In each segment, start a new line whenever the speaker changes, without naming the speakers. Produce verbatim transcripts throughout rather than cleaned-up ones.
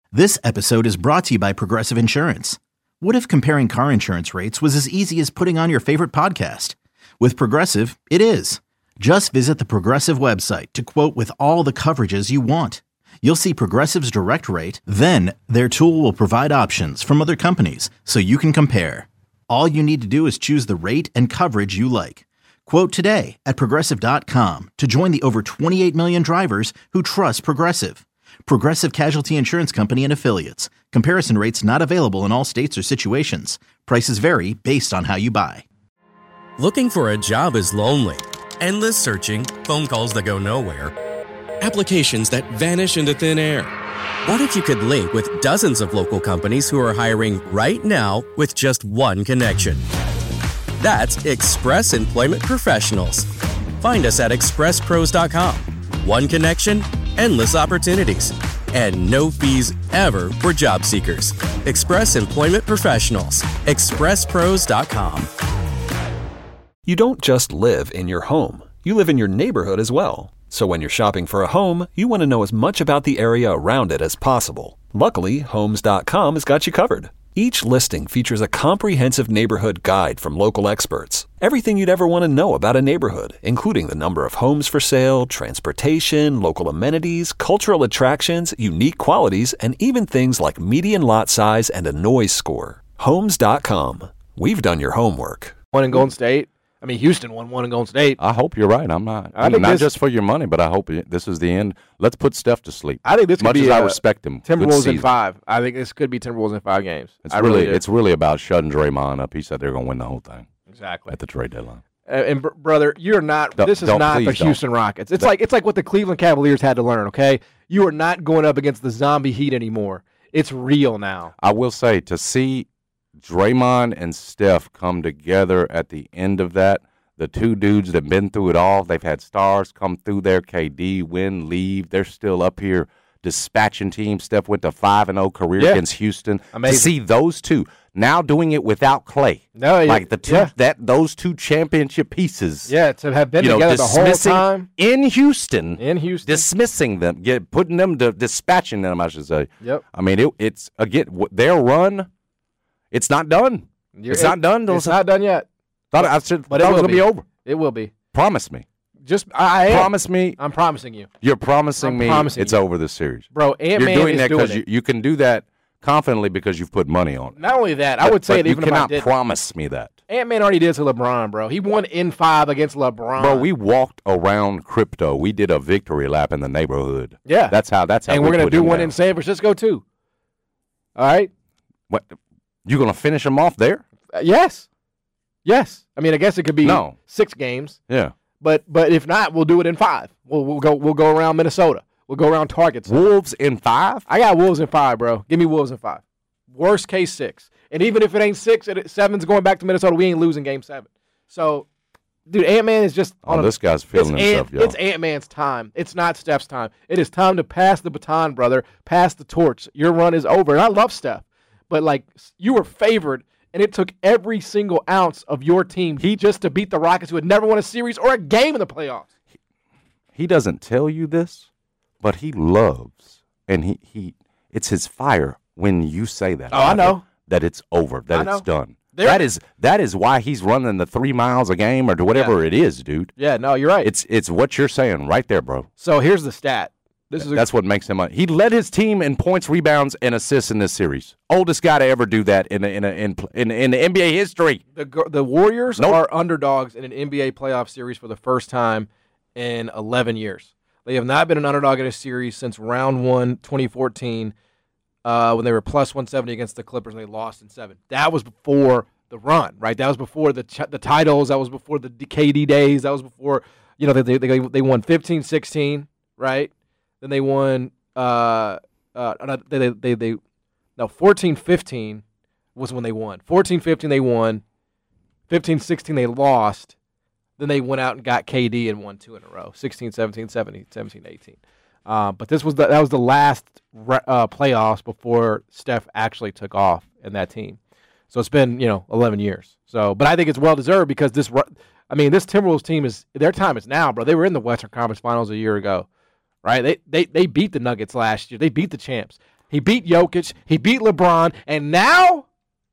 This episode is brought to you by Progressive Insurance. What if comparing car insurance rates was as easy as putting on your favorite podcast? With Progressive, it is. Just visit the Progressive website to quote with all the coverages you want. You'll see Progressive's direct rate, then their tool will provide options from other companies so you can compare. All you need to do is choose the rate and coverage you like. Quote today at progressive dot com to join the over twenty-eight million drivers who trust Progressive. Progressive Casualty Insurance Company and Affiliates. Comparison rates not available in all states or situations. Prices vary based on how you buy.
Looking for a job is lonely. Endless searching, phone calls that go nowhere, applications that vanish into thin air. What if you could link with dozens of local companies who are hiring right now with just one connection? That's Express Employment Professionals. Find us at express pros dot com. One connection, endless opportunities, and no fees ever for job seekers. Express Employment Professionals. express pros dot com.
You don't just live in your home. You live in your neighborhood as well. So when you're shopping for a home, you want to know as much about the area around it as possible. Luckily, homes dot com has got you covered. Each listing features a comprehensive neighborhood guide from local experts. Everything you'd ever want to know about a neighborhood, including the number of homes for sale, transportation, local amenities, cultural attractions, unique qualities, and even things like median lot size and a noise score. homes dot com. We've done your homework.
One in Golden State. I mean, Houston won one in Golden State.
I hope you're right. I'm not.
I
I'm
think
not
this-
just for your money, but I hope it, this is the end. Let's put Steph to sleep.
I think this could
Much
be
as I
uh,
respect him. good
Timberwolves in
season.
five. I think this could be Timberwolves in five games.
It's
I
really,
do.
it's really about shutting Draymond up. He said they're going to win the whole thing
exactly
at the trade deadline.
Uh, and br- brother, you're not.
Don't-
this is
don't-
not the
please don't.
Houston Rockets. It's
Don't.
like it's like what the Cleveland Cavaliers had to learn. Okay, you are not going up against the zombie Heat anymore. It's real now.
I will say, to see Draymond and Steph come together at the end of that, the two dudes that have been through it all, they've had stars come through there, K D, win, leave. They're still up here dispatching teams. Steph went to five and oh career
Yeah.
against Houston.
Amazing.
To see those two now doing it without Clay.
No,
like the two
yeah.
that those two championship pieces.
Yeah, to have been
you know,
together the whole
dismissing
time
in Houston.
in Houston.
Dismissing them, get putting them to dispatching them, I should say.
Yep.
I mean, it, it's again what- their run. It's not done.
You're-
it's
it-
not done.
It's not done yet.
Thought I said,
but
thought
it
it was
will
gonna be over.
It will be.
Promise me.
Just I, I am.
Promise me.
I'm promising you,
You're promising
I'm
me
promising
it's
you.
over this series.
bro. Ant
You're
Man
doing
is
that
doing
because
it.
you, you can do that confidently because you've put money on it.
Not only that, I would say
But
it
you
even if I
cannot
did.
promise me that.
Ant Man already did to LeBron, bro. He won in five against LeBron.
Bro, we walked around crypto. We did a victory lap in the neighborhood.
Yeah.
That's how that's how
and
we
we're gonna
put
do
him
one
down.
in San Francisco too. All right.
What you gonna finish them off there?
Uh, yes. Yes. I mean, I guess it could be
No.
six games,
Yeah.
but but if not, we'll do it in five. We'll we'll go we'll go around Minnesota. We'll go around Targets.
Wolves in five?
I got Wolves in five, bro. Give me Wolves in five. Worst case six. And even if it ain't six, and it, seven's going back to Minnesota, we ain't losing game seven. So, dude, Ant Man is just
Oh,
on a,
this guy's feeling
it's
himself,
Ant,
y'all.
It's Ant Man's time. It's not Steph's time. It is time to pass the baton, brother. Pass the torch. Your run is over. And I love Steph, but like you were favored, and it took every single ounce of your team he, just to beat the Rockets, who had never won a series or a game in the playoffs.
He doesn't tell you this, but he loves, and he, he it's his fire when you say that.
Oh, I know.
That it's over, that
I
it's
know.
done.
There-
that is that is why he's running the three miles a game or whatever
Yeah.
it is, dude.
Yeah, no, you're right.
It's it's what you're saying right there, bro.
So here's the stat. This is a,
That's what makes him. A, he led his team in points, rebounds, and assists in this series. Oldest guy to ever do that in a, in a, in in in the N B A history.
the Gr- the Warriors
Nope.
are underdogs in an N B A playoff series for the first time in eleven years. They have not been an underdog in a series since round one, twenty fourteen, uh, when they were plus one seventy against the Clippers and they lost in seven. That was before the run, right? That was before the ch- the titles. That was before the K D days. That was before, you know, they they, they won fifteen sixteen, right? Then they won, uh, uh, they, they, they, they, no, fourteen fifteen was when they won. fourteen fifteen they won. fifteen sixteen they lost. Then they went out and got K D and won two in a row. sixteen seventeen, seventeen seventeen eighteen. Uh, but this was the, that was the last re- uh, playoffs before Steph actually took off in that team. So it's been, you know, eleven years. So, but I think it's well deserved because this, I mean, this Timberwolves team is their time is now, bro. They were in the Western Conference Finals a year ago, right? They they they beat the Nuggets last year. They beat the champs. He beat Jokic. He beat LeBron. And now,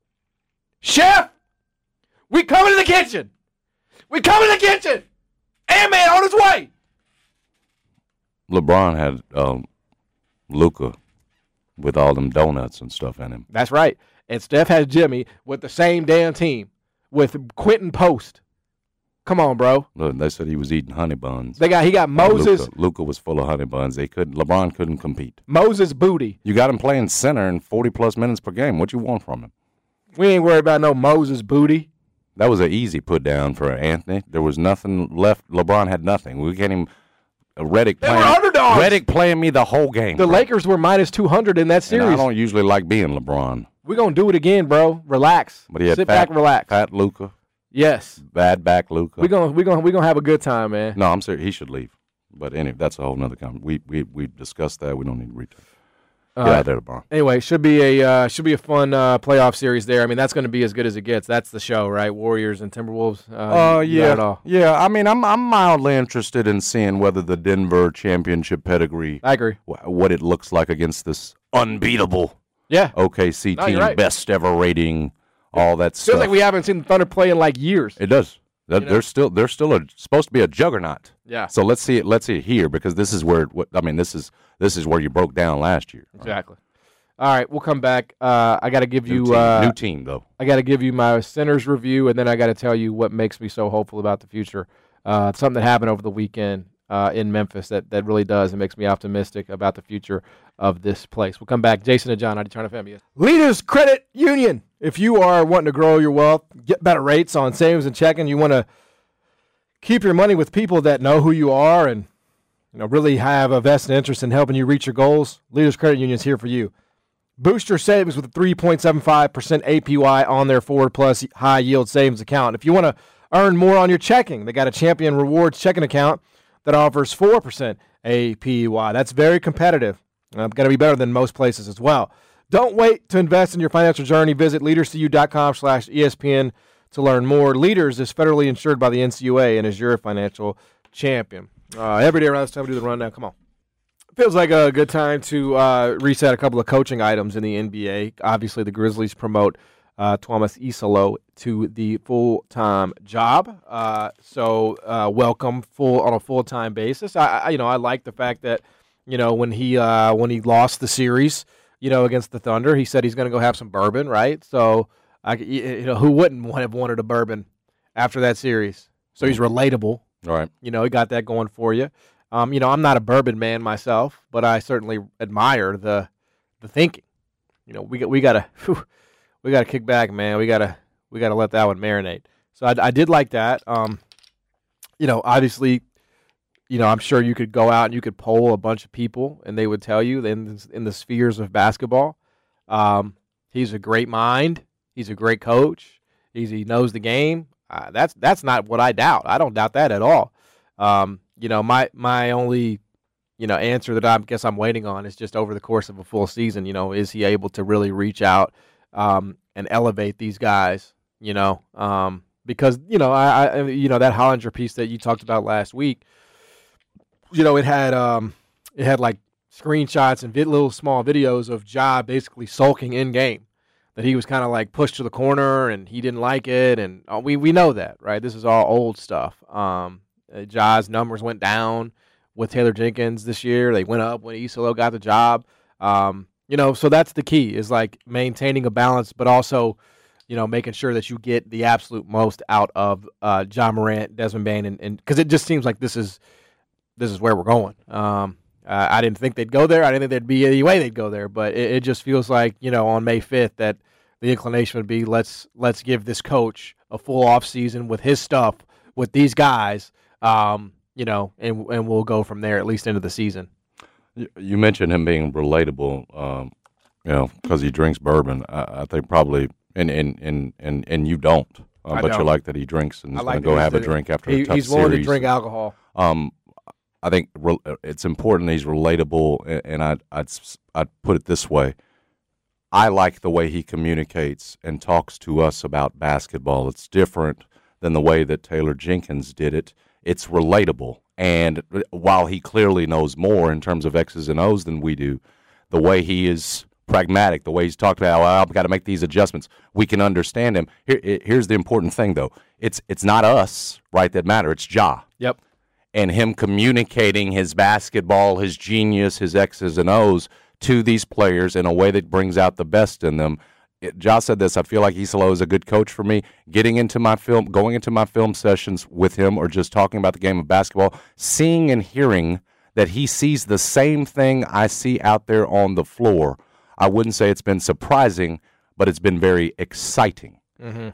Chef, we coming to the kitchen. We coming to the kitchen. Ant-Man on his way.
LeBron had um, Luka with all them donuts and stuff in him.
That's right. And Steph has Jimmy with the same damn team with Quentin Post. Come on, bro.
Look, they said he was eating honey buns.
They got he got Moses.
Luka, Luka was full of honey buns. They couldn't. LeBron couldn't compete.
Moses Booty.
You got him playing center in forty plus minutes per game. What you want from him?
We ain't worried about no Moses Booty.
That was an easy put down for Anthony. There was nothing left. LeBron had nothing. We can't even. Uh, Redick
they
playing.
were underdogs.
Redick playing me the whole game.
The
bro.
Lakers were minus two hundred in that series.
And I don't usually like being LeBron.
We're gonna do it again, bro. Relax.
But he had
Sit
fat,
back, relax.
Fat Luka.
Yes.
Bad back Luka.
We're gonna we gonna we gonna have a good time, man.
No, I'm serious. He should leave. But anyway, that's a whole nother conversation. We we we discussed that. We don't need to return. Get
Uh,
out there, LeBron.
Anyway, should be a uh, should be a fun uh, playoff series there. I mean, that's going to be as good as it gets. That's the show, right? Warriors and Timberwolves.
Oh
Uh, you got it
yeah,
all.
yeah. I mean, I'm I'm mildly interested in seeing whether the Denver championship pedigree,
I agree.
wh- what it looks like against this unbeatable
Yeah.
O K C
No,
team,
you're right.
best ever rating, all that stuff.
Feels like we haven't seen the Thunder play in like years.
It does. That,
You know?
They're still they're still a, supposed to be a juggernaut.
Yeah.
So let's see it. Let's see it here because this is where what I mean. This is this is where you broke down last year.
Exactly. All right, we'll come back. Uh, I got to give
New
you
team,
uh,
new team though.
I got to give you my Sinners review, and then I got to tell you what makes me so hopeful about the future. Uh, something that happened over the weekend uh, in Memphis that, that really does and makes me optimistic about the future of this place. We'll come back. Jason and John, ninety Turn F M. Yes. Leaders Credit Union. If you are wanting to grow your wealth, get better rates on savings and checking, you want to keep your money with people that know who you are and you know really have a vested interest in helping you reach your goals, Leaders Credit Union is here for you. Boost your savings with a three point seven five percent A P Y on their Forward Plus high yield savings account. If you want to earn more on your checking, they got a Champion Rewards checking account that offers four percent A P Y. That's very competitive. Uh, got to be better than most places as well. Don't wait to invest in your financial journey. Visit leaderscu.com slash ESPN to learn more. Leaders is federally insured by the N C U A and is your financial champion. Uh, every day around this time we do the rundown. Come on. Feels like a good time to uh, reset a couple of coaching items in the N B A. Obviously, the Grizzlies promote uh, Thomas Isolo to the full-time job. Uh, so, uh, welcome full on a full-time basis. I, I, you know, I like the fact that, you know, when he uh, when he lost the series, you know, against the Thunder, he said he's going to go have some bourbon, right? So, I, you know, who wouldn't have wanted a bourbon after that series? So he's relatable.
All right.
You know, he got that going for you. Um, you know, I'm not a bourbon man myself, but I certainly admire the the thinking. You know, we got we gotta whew, we gotta kick back, man. We gotta we gotta let that one marinate. So I, I did like that. Um, you know, obviously, you know, I'm sure you could go out and you could poll a bunch of people, and they would tell you in in the spheres of basketball, um, he's a great mind. He's a great coach. He's he knows the game. Uh, that's that's not what I doubt. I don't doubt that at all. Um, you know, my my only, you know, answer that I guess I'm waiting on is just over the course of a full season, you know, is he able to really reach out um, and elevate these guys, you know, um, because, you know, I, I, you know, that Hollinger piece that you talked about last week, you know, it had, um, it had like screenshots and vid- little small videos of Ja basically sulking in game, that he was kind of like pushed to the corner and he didn't like it. And uh, we, we know that, right? This is all old stuff. Um, Uh, Ja's numbers went down with Taylor Jenkins this year. They went up when Isolo got the job. Um, you know, so that's the key is like maintaining a balance, but also, you know, making sure that you get the absolute most out of uh, Ja Morant, Desmond Bane, and because it just seems like this is this is where we're going. Um, uh, I didn't think they'd go there. I didn't think there'd be any way they'd go there, but it, it just feels like, you know, on May fifth that the inclination would be let's let's give this coach a full off season with his stuff with these guys. Um, you know, and and we'll go from there at least into the season.
You mentioned him being relatable, um, you know, because he drinks bourbon. I, I think probably, and and and and, and you don't, uh,
I
but you
don't.
like that he drinks and
I
is
like
going to go
that
have a
he's-
drink after
he,
a tough
he's willing
series.
to drink alcohol.
Um, I think re- it's important he's relatable, and, and I'd, I'd I'd put it this way: I like the way he communicates and talks to us about basketball. It's different than the way that Taylor Jenkins did it. It's relatable. And while he clearly knows more in terms of X's and O's than we do, the way he is pragmatic, the way he's talked about, well, I've got to make these adjustments. We can understand him. Here, here's the important thing, though. It's it's not us, right, that matter. It's Ja.
Yep.
And him communicating his basketball, his genius, his X's and O's to these players in a way that brings out the best in them. It, Ja said this, I feel like Isolo is a good coach for me. Getting into my film, going into my film sessions with him or just talking about the game of basketball, seeing and hearing that he sees the same thing I see out there on the floor. I wouldn't say it's been surprising, but it's been very exciting.
Mm-hmm.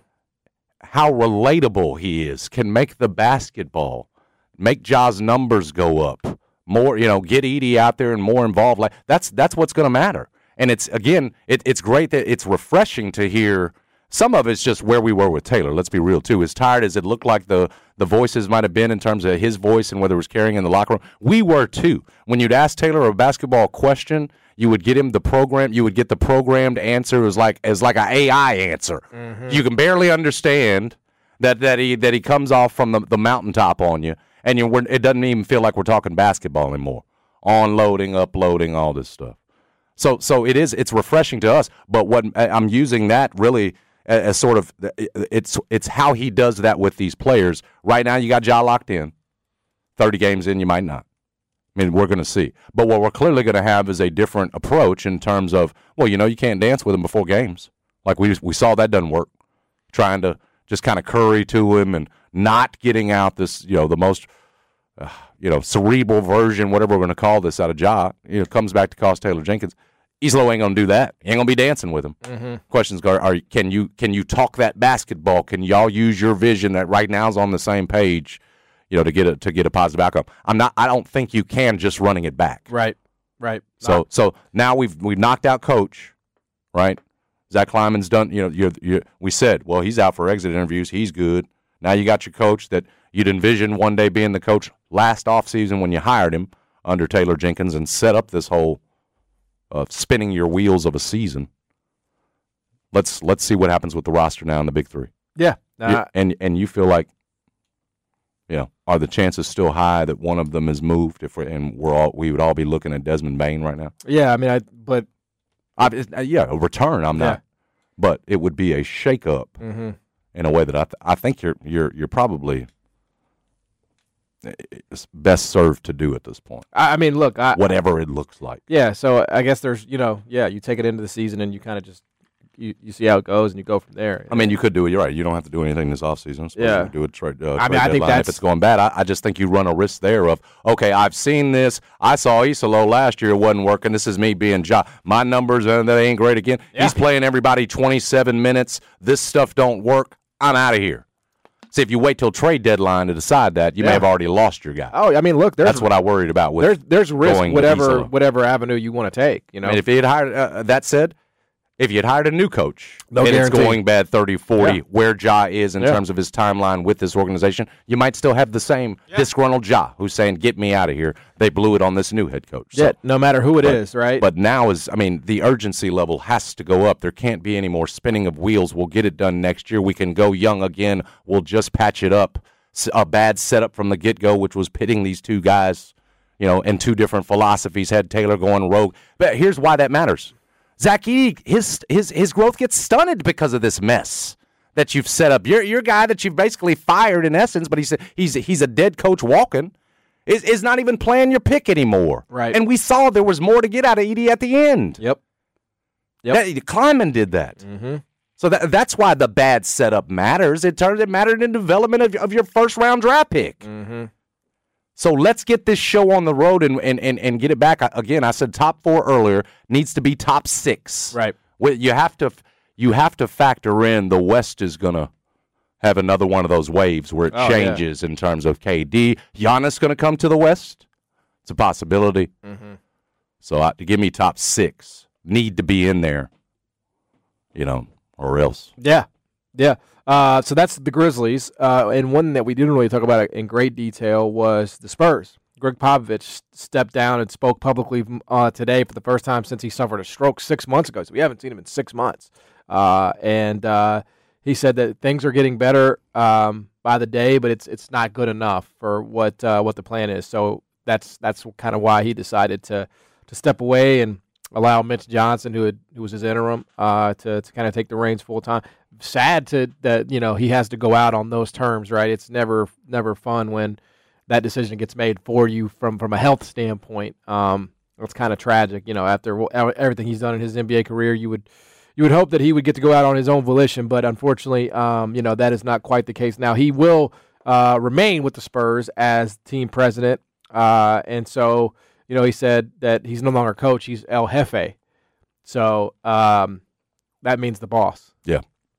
How relatable he is, can make the basketball, make Ja's numbers go up, more, you know, get Edey out there and more involved. Like that's that's what's going to matter. And it's again, it, it's great that it's refreshing to hear. Some of it's just where we were with Taylor. Let's be real too. As tired as it looked like the the voices might have been in terms of his voice and whether it was carrying in the locker room, we were too. When you'd ask Taylor a basketball question, you would get him the program. You would get the programmed answer. It was like as like an A I answer. Mm-hmm. You can barely understand that that he that he comes off from the, the mountaintop on you, and you it doesn't even feel like we're talking basketball anymore. Onloading, uploading, all this stuff. So so it is. It's refreshing to us. But what I'm using that really as, as sort of it's it's how he does that with these players. Right now, you got Ja locked in. thirty games in, you might not. I mean, we're going to see. But what we're clearly going to have is a different approach in terms of, well, you know, you can't dance with him before games. Like we we saw that doesn't work. Trying to just kind of curry to him and not getting out this, you know, the most, uh, you know, cerebral version, whatever we're going to call this out of Ja, you know, comes back to cost Taylor Jenkins. Isolo ain't going to do that. He ain't going to be dancing with him. Mm-hmm. Questions are, are can you can you talk that basketball? Can y'all use your vision that right now is on the same page? You know, to get a to get a positive outcome. I'm not. I don't think you can just running it back.
Right, right.
So
no.
so now we've we've knocked out Coach, right? Zach Kleiman's done. You know, you're, you're, we said, well, he's out for exit interviews. He's good. Now you got your coach that you'd envision one day being the coach last offseason when you hired him under Taylor Jenkins and set up this whole uh, spinning your wheels of a season. Let's let's see what happens with the roster now in the Big Three.
Yeah, uh,
you, and and you feel like. You know, are the chances still high that one of them is moved? If we're, and we're all we would all be looking at Desmond Bane right now.
Yeah, I mean, I but
I, uh, yeah, a return. I'm
yeah.
not, but it would be a shakeup
mm-hmm.
in a way that I th- I think you're you're you're probably best served to do at this point.
I, I mean, look, I,
whatever it looks like.
Yeah, so I guess there's you know, yeah, you take it into the season and you kind of just. You, you see how it goes and you go from there.
I mean, you could do it. You're right. You don't have to do anything this offseason.
Yeah.
You do it trade, uh,
I
trade
mean, I think
deadline
that's,
if it's going bad. I, I just think you run a risk there of, okay, I've seen this. I saw Isolo last year. It wasn't working. This is me being Ja. My numbers, uh, they ain't great again.
Yeah.
He's playing everybody twenty-seven minutes. This stuff don't work. I'm out of here. See, if you wait till trade deadline to decide that, you
yeah.
may have already lost your guy.
Oh, I mean, look, there's,
that's what I worried about with
there's there's risk
going
whatever whatever avenue you want to take. You know,
I mean, if he had hired, uh, that said, if you had hired a new coach
no
and
guarantee.
it's going bad thirty forty,
yeah.
where Ja is in
yeah.
terms of his timeline with this organization, you might still have the same yeah. disgruntled Ja who's saying, get me out of here. They blew it on this new head coach.
Yeah,
so,
no matter who it
but,
is, right?
But now is, I mean, the urgency level has to go up. There can't be any more spinning of wheels. We'll get it done next year. We can go young again. We'll just patch it up. A bad setup from the get-go, which was pitting these two guys, you know, and two different philosophies, had Taylor going rogue. But here's why that matters. Zach Edey, his his his growth gets stunted because of this mess that you've set up. You're you're a guy that you've basically fired in essence, but he's he's he's a dead coach walking. Is is not even playing your pick anymore.
Right.
And we saw there was more to get out of Edey at the end.
Yep. Yep.
That, Kleiman did that.
Mm-hmm.
So that that's why the bad setup matters. It turns it mattered in development of of your first round draft pick.
Mm-hmm.
So let's get this show on the road and, and, and, and get it back. Again, I said top four earlier, needs to be top six.
Right.
You have to you have to factor in the West is going to have another one of those waves where it
oh,
changes
yeah.
in terms of K D. Giannis going to come to the West? It's a possibility.
Mm-hmm.
So uh, to give me top six, need to be in there, you know, or else.
Yeah, yeah. Uh, so that's the Grizzlies. Uh, and one that we didn't really talk about in great detail was the Spurs. Greg Popovich stepped down and spoke publicly uh, today for the first time since he suffered a stroke six months ago. So we haven't seen him in six months. Uh, and uh, he said that things are getting better um, by the day, but it's it's not good enough for what uh, what the plan is. So that's that's kind of why he decided to to step away and allow Mitch Johnson, who had, who was his interim, uh, to to kind of take the reins full time. Sad to that you know he has to go out on those terms, right? It's never never fun when that decision gets made for you from from a health standpoint. Um, it's kind of tragic, you know. After everything he's done in his N B A career, you would you would hope that he would get to go out on his own volition, but unfortunately, um, you know, that is not quite the case. Now he will uh, remain with the Spurs as team president, uh, and so you know he said that he's no longer coach; he's El Jefe. So um, that means the boss.
Yeah.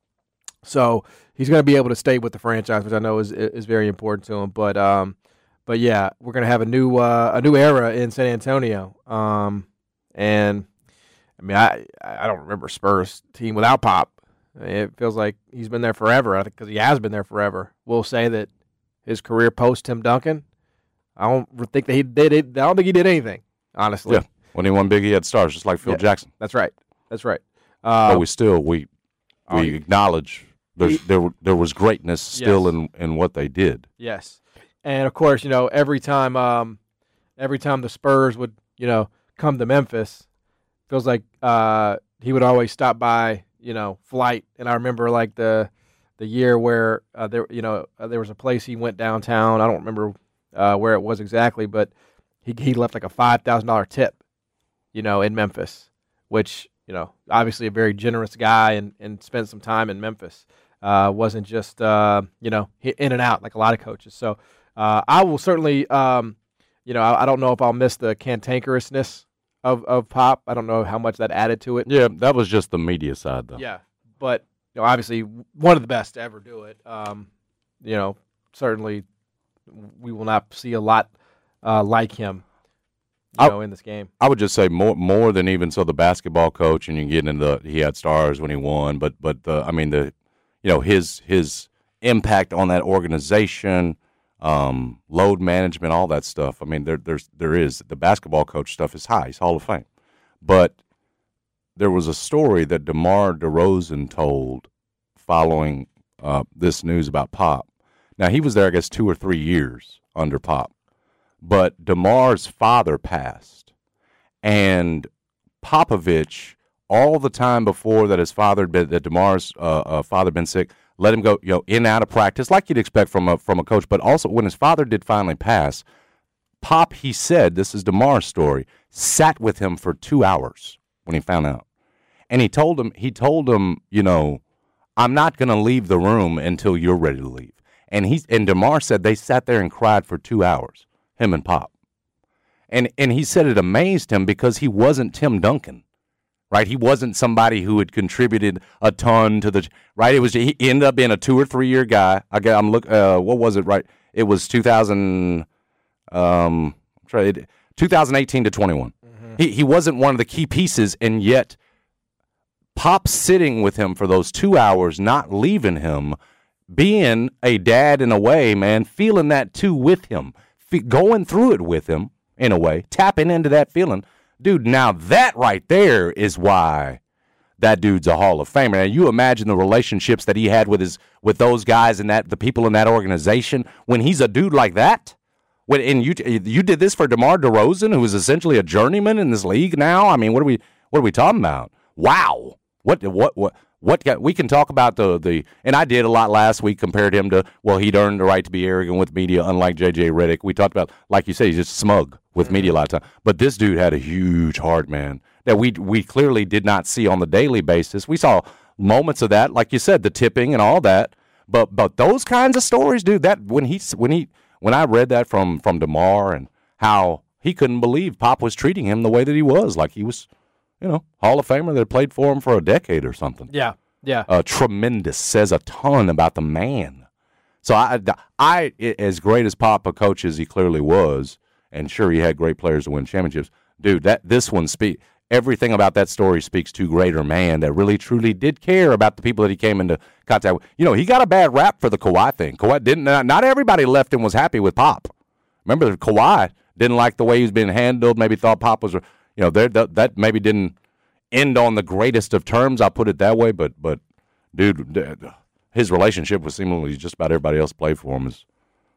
So he's going to be able to stay with the franchise, which I know is is very important to him. But um, but yeah, we're going to have a new uh, a new era in San Antonio. Um, and I mean, I I don't remember Spurs team without Pop. It feels like he's been there forever. I think because he has been there forever. We'll say that his career post Tim Duncan, I don't think that he did it. I don't think he did anything, honestly.
Yeah, when he won big, he had stars, just like Phil
yeah,
Jackson.
That's right. That's right. Uh,
but we still we we
you,
acknowledge there's,
he,
there there was greatness still
yes.
in, in what they did.
Yes, and of course, you know, every time um, every time the Spurs would you know come to Memphis, feels like uh, he would always stop by you know Flight, and I remember like the the year where uh, there you know uh, there was a place he went downtown. I don't remember uh, where it was exactly, but he he left like a five thousand dollar tip, you know, in Memphis, which. You know, obviously a very generous guy and, and spent some time in Memphis. Uh, wasn't just, uh, you know, in and out like a lot of coaches. So uh, I will certainly, um, you know, I, I don't know if I'll miss the cantankerousness of, of Pop. I don't know how much that added to it.
Yeah, that was just the media side, though.
Yeah, but, you know, obviously one of the best to ever do it. Um, you know, certainly we will not see a lot uh, like him. You know, I, in this game,
I would just say more more than even so the basketball coach, and you get into the he had stars when he won, but but the I mean the you know his his impact on that organization, um, load management, all that stuff. I mean there there's there is the basketball coach stuff is high. He's Hall of Fame, but there was a story that DeMar DeRozan told following uh, this news about Pop. Now he was there, I guess, two or three years under Pop. But DeMar's father passed, and Popovich, all the time before that his father had been, that DeMar's uh, uh, father had been sick, let him go, you know, in and out of practice, like you'd expect from a from a coach. But also, when his father did finally pass, Pop, he said, this is DeMar's story, sat with him for two hours when he found out, and he told him, he told him, you know, I'm not going to leave the room until you're ready to leave. And he and DeMar said they sat there and cried for two hours. Him and Pop. And and he said it amazed him because he wasn't Tim Duncan, right? He wasn't somebody who had contributed a ton to the, right? It was, he ended up being a two or three year guy. I got, I'm look, uh, what was it, right? It was two thousand, um, try twenty eighteen to twenty-one. Mm-hmm. He, he wasn't one of the key pieces, and yet Pop sitting with him for those two hours, not leaving him, being a dad in a way, man, feeling that too with him. Going through it with him, in a way, tapping into that feeling. Dude, now that right there is why that dude's a Hall of Famer. Now, you imagine the relationships that he had with his with those guys and that the people in that organization when he's a dude like that. When and you you did this for DeMar DeRozan, who is essentially a journeyman in this league now. I mean, what are we what are we talking about? Wow. What what what What we can talk about the the and I did a lot last week, compared him to, well, he'd earned the right to be arrogant with media, unlike J J Redick. We talked about, like you said, he's just smug with media a lot of time. But this dude had a huge heart, man, that we we clearly did not see on the daily basis. We saw moments of that, like you said, the tipping and all that. But but those kinds of stories, dude, that when he when he when I read that from from DeMar and how he couldn't believe Pop was treating him the way that he was, like he was, you know, Hall of Famer that played for him for a decade or something.
Yeah, yeah.
Uh, tremendous. Says a ton about the man. So I, I, as great as Pop a coach as he clearly was, and sure he had great players to win championships, dude, that this one speak everything about that story speaks to greater man that really truly did care about the people that he came into contact with. You know, he got a bad rap for the Kawhi thing. Kawhi didn't. Not, not everybody left and was happy with Pop. Remember, Kawhi didn't like the way he was being handled. Maybe thought Pop was, you know, that that maybe didn't end on the greatest of terms. I'll put it that way. But but dude, his relationship with seemingly just about everybody else played for him is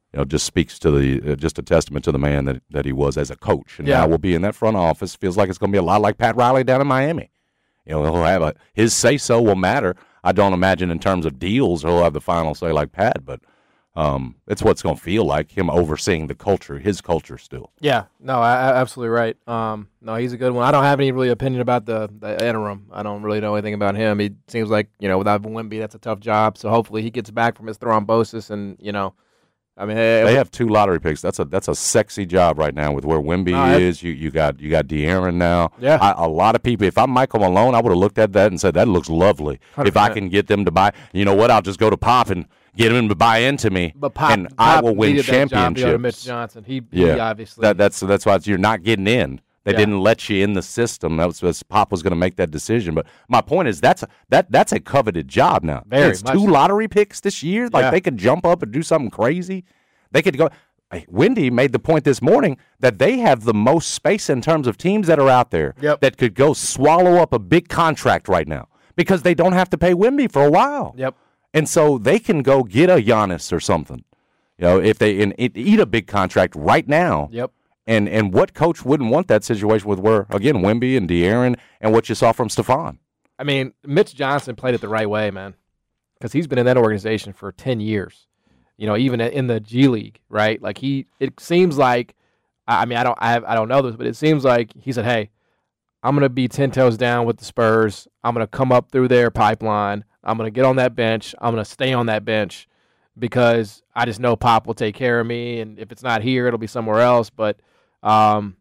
you know, just speaks to the uh, just a testament to the man that that he was as a coach, and
Yeah.
now will be in that front office. Feels like it's going to be a lot like Pat Riley down in Miami. You know, he'll have a his say so will matter. I don't imagine in terms of deals he'll have the final say like Pat, but um, it's what's going to feel like him overseeing the culture, his culture still.
Yeah, no, I, I absolutely right. Um, no, he's a good one. I don't have any really opinion about the, the interim. I don't really know anything about him. He seems like, you know, without Wemby, that's a tough job. So hopefully he gets back from his thrombosis, and you know, I mean, hey,
They have two lottery picks. That's a that's a sexy job right now with where Wemby
No, I-
is. You you got you got De'Aaron now.
Yeah.
I, a lot of people. If I'm Michael Malone, I would have looked at that and said that looks lovely.
one hundred
If I
percent.
can get them to buy, you know what? I'll just go to Pop and get him to buy into me,
but Pop,
and
Pop
I will win
needed that job to go to
championships.
Mitch Johnson. He, he
Yeah,
obviously.
that that's that's why you're not getting in. They
Yeah.
didn't let you in the system. That was, was Pop was going to make that decision. But my point is that's a, that that's a coveted job now.
Very
it's
much
two
so.
lottery picks this year. Like
Yeah.
they could jump up and do something crazy. They could go. Hey, Wendy made the point this morning that they have the most space in terms of teams that are out there
Yep.
that could go swallow up a big contract right now because they don't have to pay Wemby for a while.
Yep.
And so they can go get a Giannis or something. You know, if they and eat eat a big contract right now.
Yep.
And and what coach wouldn't want that situation with where, again, Wemby and De'Aaron and what you saw from Stephon?
I mean, Mitch Johnson played it the right way, man, because he's been in that organization for ten years. You know, even in the G League, right? Like he, it seems like, I I mean, I don't, I, have, I don't know this, but it seems like he said, "Hey, I'm gonna be ten toes down with the Spurs. I'm gonna come up through their pipeline. I'm gonna get on that bench. I'm gonna stay on that bench because I just know Pop will take care of me, and if it's not here, it'll be somewhere else." But, um,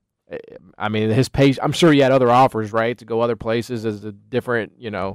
I mean, his page. I'm sure he had other offers, right, to go other places as a different, you know,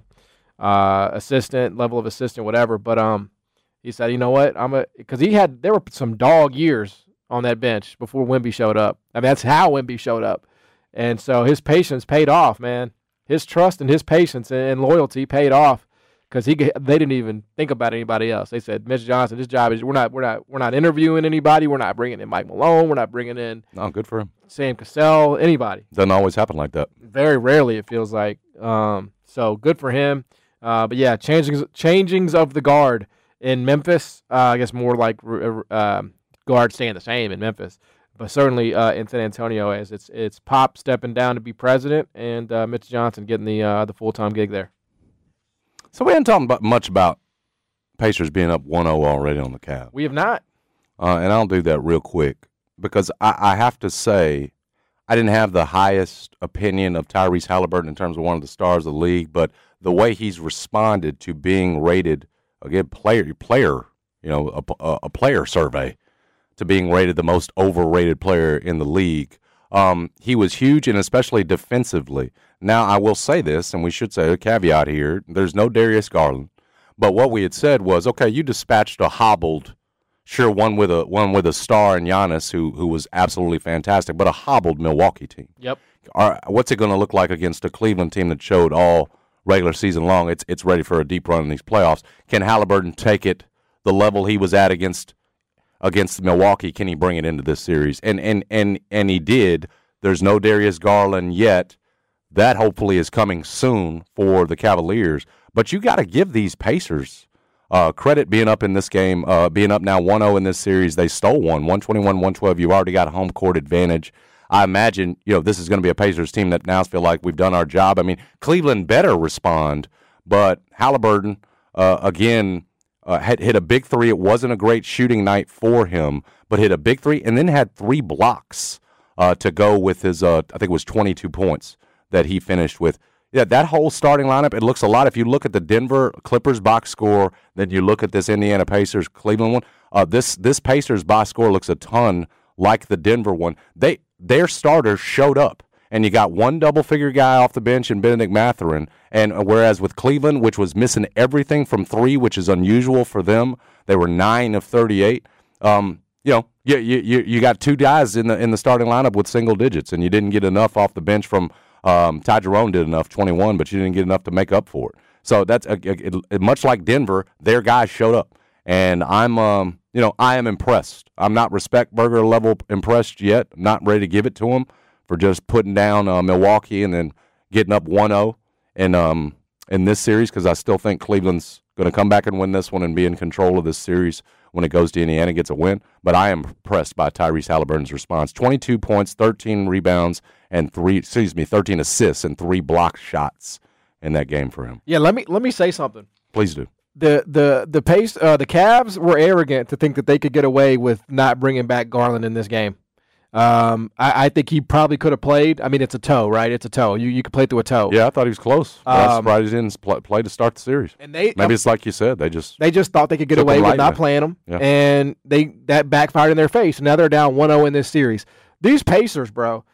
uh, assistant level of assistant, whatever. But um. He said, "You know what? I'm a because he had there were some dog years on that bench before Wemby showed up. I mean, that's how Wemby showed up, and so his patience paid off, man. His trust and his patience and loyalty paid off because he they didn't even think about anybody else. They said, Mitch Johnson, this job is we're not we're not we're not interviewing anybody. We're not bringing in Mike Malone. We're not bringing in
No, good for him.
Sam Cassell. Anybody.
Doesn't always happen like that.
Very rarely, it feels like. Um, so good for him. Uh, but yeah, changings changings of the guard." In Memphis, uh, I guess more like uh, guards staying the same in Memphis, but certainly uh, in San Antonio, as it's it's Pop stepping down to be president and uh, Mitch Johnson getting the uh, the full time gig there.
So we haven't talked about, much about Pacers being up one oh already on the Cavs.
We have not.
Uh, and I'll do that real quick because I, I have to say I didn't have the highest opinion of Tyrese Halliburton in terms of one of the stars of the league, but the way he's responded to being rated, again, player, player, you know, a, a player survey to being rated the most overrated player in the league. Um, he was huge, and especially defensively. Now, I will say this, and we should say a caveat here. There's no Darius Garland. But what we had said was, okay, you dispatched a hobbled, sure, one with a one with a star in Giannis, who who was absolutely fantastic, but a hobbled Milwaukee team.
Yep.
Are, what's it going to look like against a Cleveland team that showed all regular season long it's it's ready for a deep run in these playoffs? Can Halliburton take it the level he was at against against Milwaukee? Can he bring it into this series? And and and and he did. There's no Darius Garland yet. That hopefully is coming soon for the Cavaliers. But you got to give these Pacers uh, credit being up in this game, uh, being up now one oh in this series. They stole one, one twenty-one one twelve. You've already got home court advantage. I imagine, you know, this is going to be a Pacers team that now feel like we've done our job. I mean, Cleveland better respond, but Halliburton, uh, again, uh, had hit a big three. It wasn't a great shooting night for him, but hit a big three and then had three blocks uh, to go with his, uh, I think it was twenty-two points that he finished with. Yeah, that whole starting lineup, it looks a lot. If you look at the Denver Clippers box score, then you look at this Indiana Pacers Cleveland one, uh, this this Pacers box score looks a ton like the Denver one. They Their starters showed up, and you got one double-figure guy off the bench in Benedict Mathurin, and whereas with Cleveland, which was missing everything from three, which is unusual for them, they were nine of thirty-eight. Um, you know, you you you got two guys in the in the starting lineup with single digits, and you didn't get enough off the bench from um, Ty Jerome did enough, twenty-one, but you didn't get enough to make up for it. So that's a, a, a, much like Denver, their guys showed up, and I'm um. You know, I am impressed. I'm not Respectberger level impressed yet. I'm not ready to give it to him for just putting down uh, Milwaukee and then getting up one oh in, um, in this series because I still think Cleveland's going to come back and win this one and be in control of this series when it goes to Indiana, gets a win. But I am impressed by Tyrese Halliburton's response. twenty-two points, thirteen rebounds, and three, excuse me, thirteen assists and three block shots in that game for him.
Yeah, let me let me say something.
Please do.
The the the pace uh, the Cavs were arrogant to think that they could get away with not bringing back Garland in this game. Um, I, I think he probably could have played. I mean, it's a toe, right? It's a toe. You you could play through a toe.
Yeah, I thought he was close. But I was
Um,
surprised he didn't play, play to start the series.
And they
Maybe it's like you said. They just
they just thought they could get
Took
away
them
with
lightly.
not playing him,
Yeah.
and they that backfired in their face. Now they're down one oh in this series. These Pacers, bro,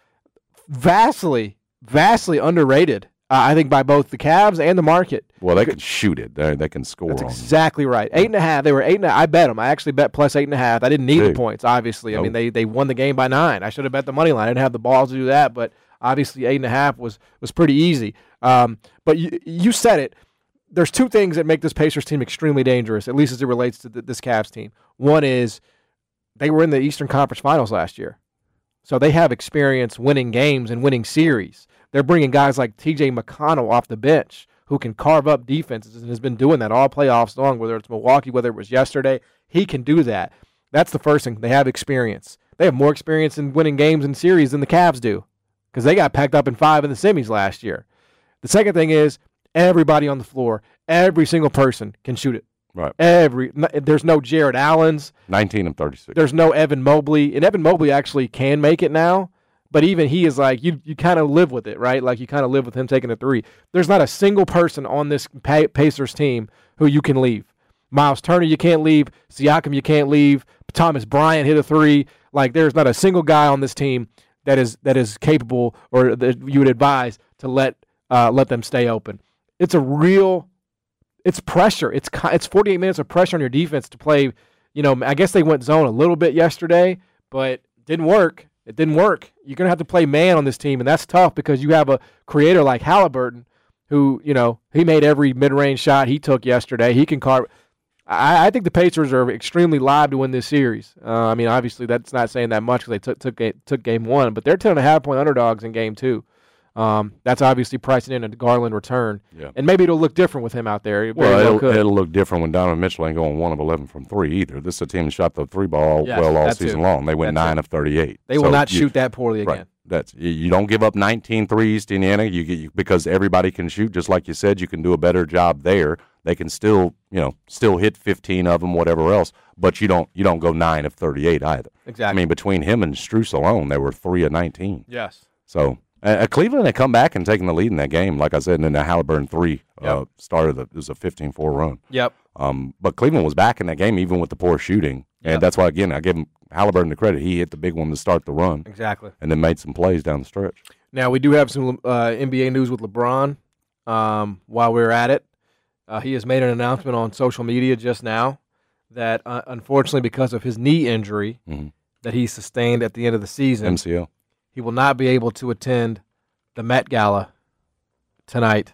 vastly, vastly underrated. Uh, I think by both the Cavs and the market.
well, they can shoot it. They they can score
That's
on
exactly right. Eight and a half. They were eight and a, I bet them. I actually bet plus eight and a half. I didn't need
Big.
the points, obviously. I
Nope.
mean, they they won the game by nine. I should have bet the money line. I didn't have the balls to do that, but obviously eight and a half was was pretty easy. Um, but you you said it. There's two things that make this Pacers team extremely dangerous, at least as it relates to th- this Cavs team. One is they were in the Eastern Conference Finals last year, so they have experience winning games and winning series. They're bringing guys like T J McConnell off the bench who can carve up defenses and has been doing that all playoffs long, whether it's Milwaukee, whether it was yesterday. He can do that. That's the first thing. They have experience. They have more experience in winning games and series than the Cavs do because they got packed up in five in the semis last year. The second thing is everybody on the floor, every single person can shoot it.
Right.
Every n- There's no Jared Allens.
nineteen and thirty-six.
There's no Evan Mobley. And Evan Mobley actually can make it now. But even he is like, you you kind of live with it, right? Like you kind of live with him taking a three. There's not a single person on this pa- Pacers team who you can leave. Miles Turner, you can't leave. Siakam, you can't leave. Thomas Bryant hit a three. Like there's not a single guy on this team that is that is capable or that you would advise to let uh, let them stay open. It's a real, it's pressure. It's ki- it's forty-eight minutes of pressure on your defense to play. You know, I guess they went zone a little bit yesterday, but didn't work. It didn't work. You're going to have to play man on this team, and that's tough because you have a creator like Halliburton who, you know, he made every mid-range shot he took yesterday. He can carve. I, I think the Pacers are extremely live to win this series. Uh, I mean, obviously that's not saying that much because they took took, ga- took game one, but they're ten and a half point underdogs in game two. Um, that's obviously pricing in a Garland return.
Yeah.
And maybe it'll look different with him out there. It very
Well,
well
it'll,
could.
it'll look different when Donovan Mitchell ain't going one of eleven from three either. This is a team that shot the three ball
Yes,
well all
that
season
too.
long. They went
That
nine
too.
of thirty-eight.
They will
So
not
you-
shoot that poorly
Right.
again.
That's you you don't give up nineteen threes to Indiana. You get you, because everybody can shoot. Just like you said, you can do a better job there. They can still you know still hit fifteen of them, whatever else. But you don't you don't go nine of thirty-eight either.
Exactly.
I mean, between him and Strus alone, they were three of nineteen.
Yes.
So uh, Cleveland had come back and taken the lead in that game, like I said, and then the Halliburton three uh,
Yep.
started. The, it was a fifteen four run.
Yep.
Um, but Cleveland was back in that game even with the poor shooting, and
Yep.
that's why again I give him Halliburton the credit. He hit the big one to start the run,
Exactly.
and then made some plays down the stretch.
Now, we do have some uh, N B A news with LeBron um, while we're at it. Uh, he has made an announcement on social media just now that, uh, unfortunately, because of his knee injury
Mhm.
that he sustained at the end of the season,
M C L.
he will not be able to attend the Met Gala tonight,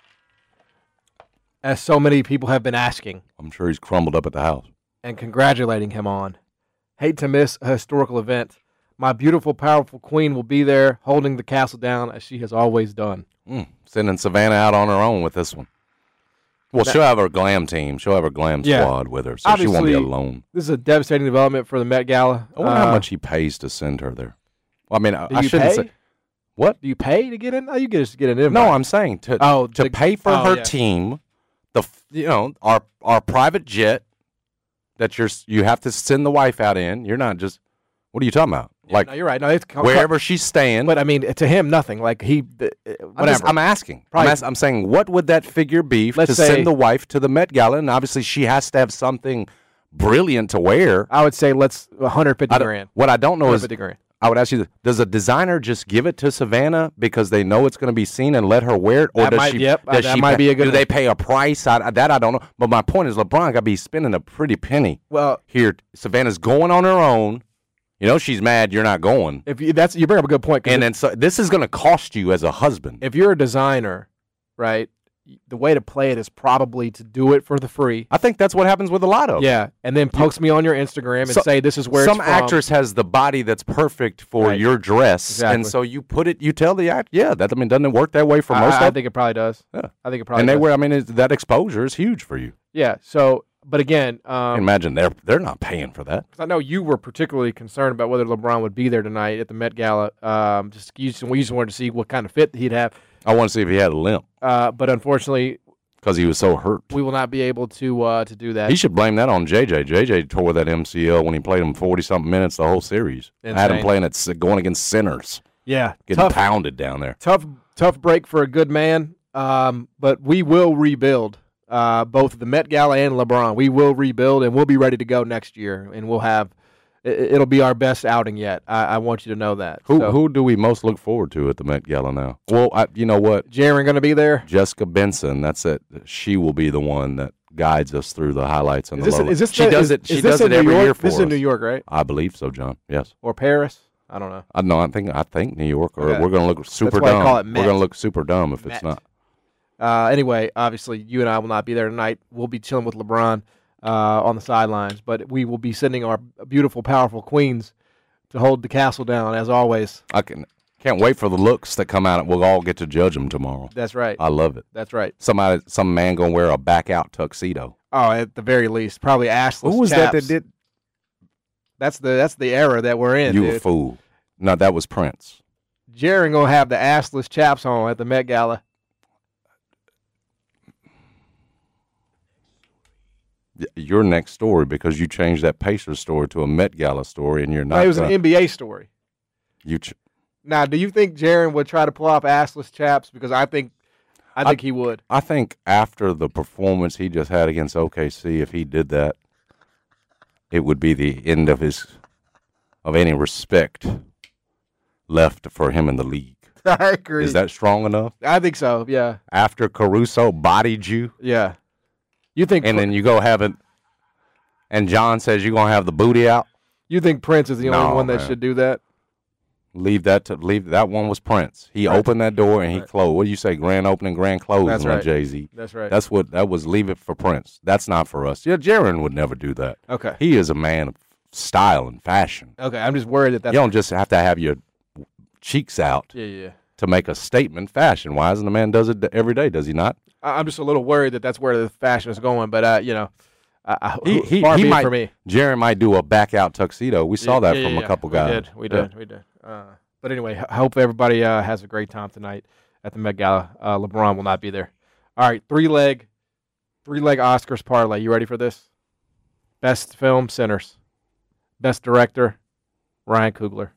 as so many people have been asking
I'm sure he's crumbled up at the house.
and congratulating him on. Hate to miss a historical event. My beautiful, powerful queen will be there holding the castle down as she has always done.
Mm, sending Savannah out on her own with this one. Well,
That-
she'll have her glam team. She'll have her glam
Yeah.
squad with her, so she won't be
Obviously,
alone.
This is a devastating development for the Met Gala.
I wonder
Uh,
how much he pays to send her there. Well, I mean, I,
do
I
you
shouldn't
pay?
say what.
Do you pay to get in? Oh, you get just get an invite.
No, I'm saying to
Oh,
to
the-
pay for
oh,
her
yeah.
team, the f- you know our our private jet that you're s- you have to send the wife out in. You're not just what are you talking about?
Yeah,
Like
no, you're right. No, it's
wherever she's staying.
But I mean, to him, nothing. Like he, uh,
I'm,
whatever.
just, I'm asking. I'm,
Probably-
ask, I'm saying, what would that figure be
Let's
to
say-
send the wife to the Met Gala? And obviously, she has to have something brilliant to wear.
I would say let's one hundred fifty
I don't-
grand.
What I don't know
one hundred
is,
fifty grand.
I would ask you: does a designer just give it to Savannah because they know it's going to be seen and let her wear it, or
That
does
might-
she?
yep, uh,
does
that
she
might
pay,
be a good
Do
one.
they pay a price? I, that I don't know. But my point is, LeBron got to be spending a pretty penny
Well,
here. Savannah's going on her own. You know she's mad you're not going,
if you, that's you bring up a good point. 'Cause
and
if,
then so this is going to cost you as a husband.
if you're a designer, right, the way to play it is probably to do it for the free.
I think that's what happens with a lot of.
Yeah, and then post me on your Instagram and
So-
say this is where
some
it's from.
actress has the body that's perfect for
Right.
your dress,
Exactly.
and so you put it. You tell the act, yeah. That I mean, doesn't it work that way for
I,
most
I
of?
think it probably does.
Yeah.
I think it probably
And they
does.
wear. I mean, it's, that exposure is huge for you.
Yeah. So, but again, um,
imagine they're they're not paying for that.
I know you were particularly concerned about whether LeBron would be there tonight at the Met Gala. Um, just you just, we just wanted to see what kind of fit he'd have.
I want to see if he had a limp
Uh, but unfortunately,
because he was so hurt.
we will not be able to uh, to do that.
He should blame that on J J. J J tore that M C L when he played him forty something minutes the whole series. I had him
Insane.
playing at going against sinners,
yeah,
getting
tough,
pounded down there.
tough, tough break for a good man. Um, but we will rebuild. Uh, both the Met Gala and LeBron, we will rebuild, and we'll be ready to go next year, and we'll have. It, it'll be our best outing yet. I, I want you to know that.
Who
So,
who do we most look forward to at the Met Gala now? Well, I, you know what?
Jaron going to be there?
Jessica Benson. That's it. She will be the one that guides us through the highlights and
Is
the
this,
low.
is this
she
the-
does
is-
it.
is
She
this
does
in
it every
New York?
year for
This is
us.
in New York, right?
I believe so, John. Yes.
Or Paris? I don't know.
I know. I think I think New York. Or
Okay.
we're going to look super
why I
dumb.
call it
We're
Met.
going to look super dumb if
Met.
it's not.
Uh, anyway, obviously, you and I will not be there tonight. We'll be chilling with LeBron uh, on the sidelines, but we will be sending our beautiful, powerful queens to hold the castle down, as always.
I can can't wait for the looks that come out. We'll all get to judge them tomorrow.
That's right.
I love it.
That's right.
Somebody, some man gonna wear a back out tuxedo.
Oh, at the very least, probably assless.
Who was that
chaps.
that did?
That's the that's the era that we're in.
You a
dude.
fool. No, that was Prince.
Jaron gonna have the assless chaps on at the Met Gala.
Y- Your next story because you changed that Pacers story to a Met Gala story, and you're
No,
not.
it was an
gonna-
N B A story.
you. Ch-
Now, do you think Jaron would try to pull off assless chaps? Because I think, I think he would.
I think after the performance he just had against O K C, if he did that, it would be the end of his of any respect left for him in the league.
I agree.
Is that strong enough?
I think so. Yeah,
After Caruso bodied you,
yeah. You think?
and then you go have it, and John says you're gonna have the booty out.
you think Prince is the only
No,
one that
man.
should do that?
Leave that to leave. That one was Prince. He
Right.
opened that door and he
Right.
closed. What do you say? Grand opening, grand closing.
That's
on
right.
Jay Z.
That's right.
That's what that was. Leave it for Prince. That's not for us. Yeah, Jaron would never do that.
okay.
He is a man of style and fashion.
Okay. I'm just worried that that's.
You don't just have to have your cheeks out
yeah, yeah.
to make a statement fashion wise, and the man does it every day, does he not?
I- I'm just a little worried that that's where the fashion is going. But uh, you know, I, I,
He he,
far
he
be it
might.
for me.
Jaron might do a back out tuxedo. We saw
Yeah,
that
yeah,
from
yeah,
a couple
we
guys.
Did. We
Yeah.
did. We did. Uh, but anyway, I hope everybody uh, has a great time tonight at the Met Gala. Uh, LeBron will not be there. All right, three leg, three leg Oscars parlay. You ready for this? Best film, Sinners. Best director, Ryan Coogler.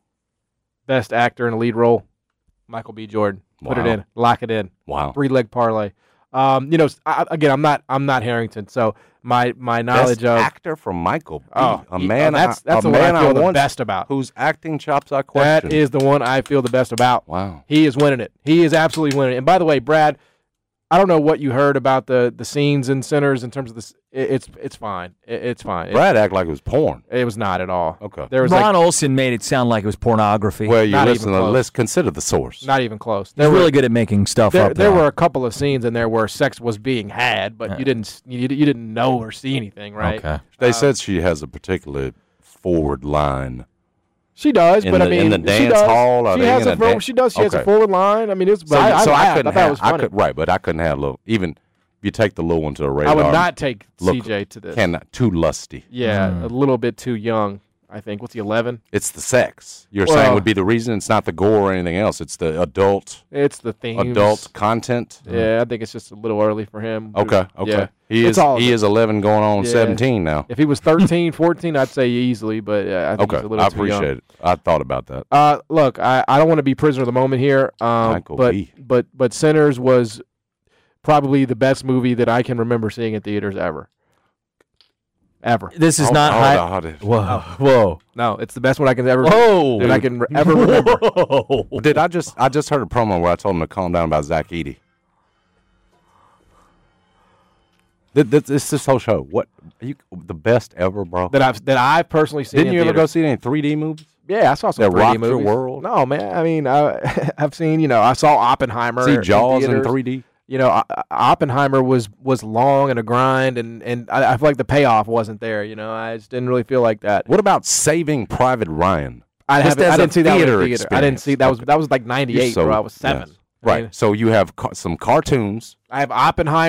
Best actor in a lead role, Michael B. Jordan. Put it
Wow.
in. Lock it in.
Wow.
Three leg parlay. Um, you know, I, again, I'm not, I'm not Harrington, so my my knowledge
Best
of
actor from Michael B.
oh,
a
he-
man.
oh, that's
I,
that's
a
the one
man
I feel the
once-
best about.
Whose acting chops I question.
That is the one I feel the best about.
Wow.
He is winning it. He is absolutely winning it. And by the way, Brad, I don't know what you heard about the the scenes in Sinners in terms of this. It, it's it's fine. It, it's fine. It,
Brad act like it was porn.
it was not at all.
Okay.
There was
Ron
like
Olsen made it sound like it was pornography.
Well, you
Not
listen
even
to
close.
let's consider the source.
not even close.
He's
There were
really good at making stuff
there,
up.
there
though.
were a couple of scenes in there where sex was being had, but you didn't you, you didn't know or see anything, right?
Okay.
They said she has a particularly forward line.
She does,
In
but I
the-
mean,
in the
she
dance
does.
hall, are
She
they
has
in
a
a
full,
dan-
she does. She has a
Okay.
forward line. I mean, it's.
So,
I, I
so I
laughed.
couldn't
I thought it
have.
was
I
funny.
could right, but I couldn't have little. Even if you take the little one to the radar,
I would not take
look,
C J to this.
Cannot too lusty.
Yeah, a little bit too young. I think. What's he? Eleven.
It's the sex. You're
Well-
saying would be the reason. It's not the gore or anything else. It's the adult
It's the themes.
adult content.
Yeah, I think it's just a little early for him.
Okay. Okay.
Yeah.
He
It's
is.
all of
He
it.
is eleven, going on
Yeah.
seventeen now.
If he was thirteen, fourteen, I'd say easily, but uh, I think
Okay.
he's a little
I
too young.
appreciate it. I thought about that.
Uh, look, I, I don't want to be prisoner of the moment here, um,
Michael
but
B.
but but Sinners was probably the best movie that I can remember seeing in theaters ever. Ever.
This is
Hold-
not
hold
high.
on, hold on.
Whoa, whoa,
No, it's the best one I can ever.
whoa!
that I can re- ever remember.
Whoa.
Did I just? I just heard a promo where I told him to calm down about Zach Eady. Th- th- This this whole show. What are you the best ever, bro?
that I've that I've personally seen.
Didn't
in
you ever
theaters.
go see any three D movies?
Yeah, I saw some
that
three D
rocked your
movies.
world?
No, man. I mean, I, I've seen. You know, I saw Oppenheimer.
See
in
Jaws in
theaters.
three D.
You know, O- O- Oppenheimer was was long and a grind, and and I, I feel like the payoff wasn't there. You know, I just didn't really feel like that.
What about Saving Private Ryan?
I
Just
haven't.
as
I
a
didn't see that one in
theater
theater. I didn't see that was
experience.
that was like ninety-eight,
So-
bro. I was seven.
yes.
I
Right.
mean,
So you have ca- some cartoons.
I have Oppenheimer,